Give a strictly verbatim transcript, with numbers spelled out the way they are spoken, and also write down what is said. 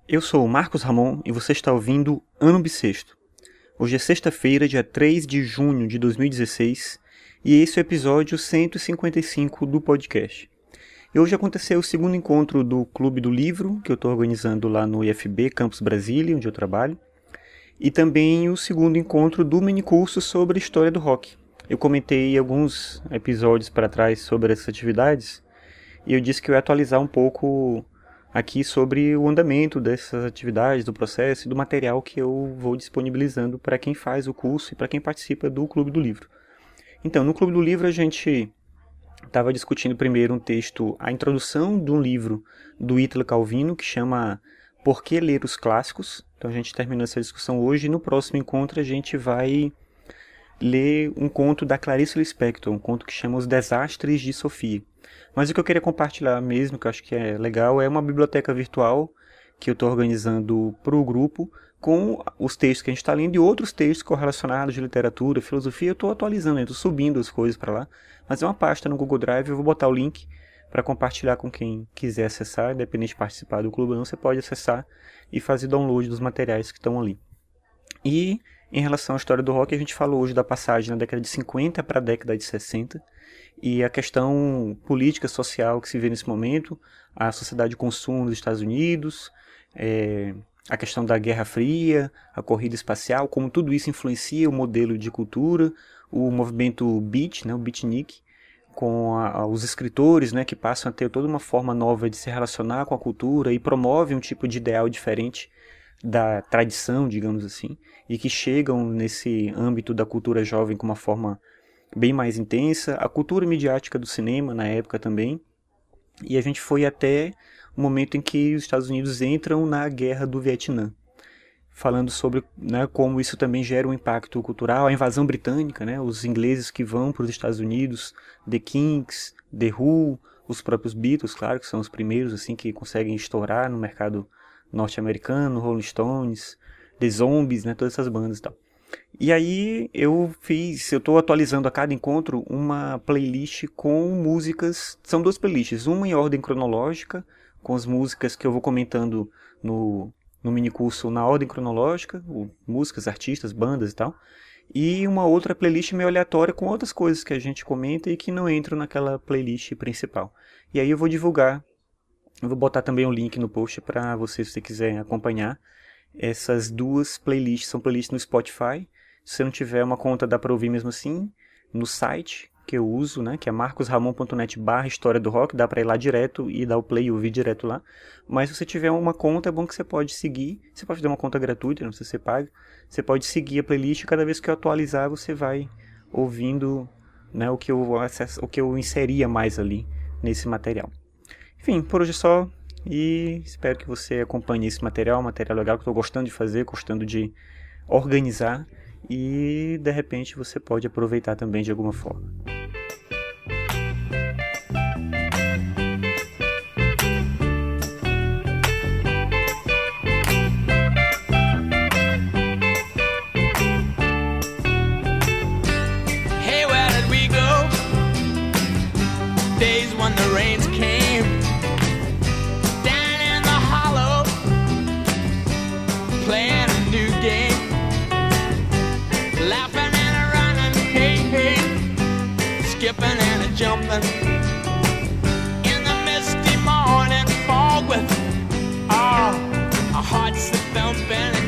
Eu sou o Marcos Ramon e você está ouvindo Ano Bissexto. Hoje é sexta-feira, dia três de junho de dois mil e dezesseis, e esse é o episódio cento e cinquenta e cinco do podcast. E hoje aconteceu o segundo encontro do Clube do Livro, que eu estou organizando lá no I F B, Campus Brasília, onde eu trabalho, e também o segundo encontro do minicurso sobre a história do rock. Eu comentei alguns episódios para trás sobre essas atividades, e eu disse que eu ia atualizar um pouco aqui sobre o andamento dessas atividades, do processo e do material que eu vou disponibilizando para quem faz o curso e para quem participa do Clube do Livro. Então, no Clube do Livro a gente estava discutindo primeiro um texto, a introdução de um livro do Ítalo Calvino, que chama Por que Ler os Clássicos? Então a gente terminou essa discussão hoje e no próximo encontro a gente vai ler um conto da Clarice Lispector, um conto que chama Os Desastres de Sofia. Mas o que eu queria compartilhar mesmo, que eu acho que é legal, é uma biblioteca virtual que eu estou organizando para o grupo, com os textos que a gente está lendo e outros textos correlacionados de literatura, filosofia. Eu estou atualizando, estou subindo as coisas para lá, mas é uma pasta no Google Drive, eu vou botar o link para compartilhar com quem quiser acessar, independente de participar do clube ou não, você pode acessar e fazer download dos materiais que estão ali. E em relação à história do rock, a gente falou hoje da passagem da década de cinquenta para a década de sessenta, e a questão política, social que se vê nesse momento, a sociedade de consumo nos Estados Unidos, é, a questão da Guerra Fria, a corrida espacial, como tudo isso influencia o modelo de cultura, o movimento beat, né, o beatnik, com a, os escritores, né, que passam a ter toda uma forma nova de se relacionar com a cultura e promovem um tipo de ideal diferente da tradição, digamos assim, e que chegam nesse âmbito da cultura jovem com uma forma bem mais intensa, a cultura midiática do cinema na época também, e a gente foi até o momento em que os Estados Unidos entram na guerra do Vietnã, falando sobre, né, como isso também gera um impacto cultural, a invasão britânica, né, os ingleses que vão para os Estados Unidos, The Kinks, The Who, os próprios Beatles, claro, que são os primeiros assim que conseguem estourar no mercado norte-americano, Rolling Stones, The Zombies, né, todas essas bandas e tal. E aí eu fiz, eu estou atualizando a cada encontro uma playlist com músicas, são duas playlists, uma em ordem cronológica, com as músicas que eu vou comentando no, no minicurso na ordem cronológica, músicas, artistas, bandas e tal, e uma outra playlist meio aleatória com outras coisas que a gente comenta e que não entram naquela playlist principal. E aí eu vou divulgar, eu vou botar também um link no post para você, se você quiser acompanhar. Essas duas playlists são playlists no Spotify. Se você não tiver uma conta, dá para ouvir mesmo assim. No site que eu uso, né, que é marcosramon ponto net barra história do rock, dá para ir lá direto e dar o play e ouvir direto lá. Mas se você tiver uma conta, é bom que você pode seguir. Você pode ter uma conta gratuita, não sei se você paga. Você pode seguir a playlist e cada vez que eu atualizar, você vai ouvindo, né, o, que eu acesso, o que eu inseria mais ali nesse material. Enfim, por hoje é só. E espero que você acompanhe esse material, material legal que eu estou gostando de fazer, gostando de organizar, e de repente você pode aproveitar também de alguma forma. Hey, where did we go? Days when the rains came. Playing a new game, laughing and a running, hey, hey, skipping and a jumping, in the misty morning fog with oh, our hearts a thumping.